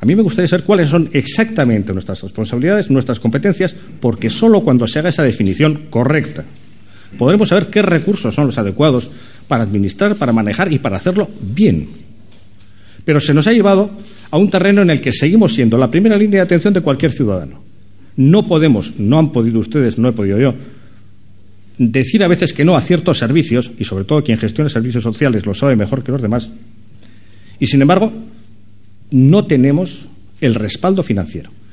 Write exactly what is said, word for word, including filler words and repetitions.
A mí me gustaría saber cuáles son exactamente nuestras responsabilidades, nuestras competencias, porque solo cuando se haga esa definición correcta podremos saber qué recursos son los adecuados para administrar, para manejar y para hacerlo bien. Pero se nos ha llevado a un terreno en el que seguimos siendo la primera línea de atención de cualquier ciudadano. No podemos, no han podido ustedes, no he podido yo, decir a veces que no a ciertos servicios, y sobre todo quien gestiona servicios sociales lo sabe mejor que los demás, y sin embargo no tenemos el respaldo financiero.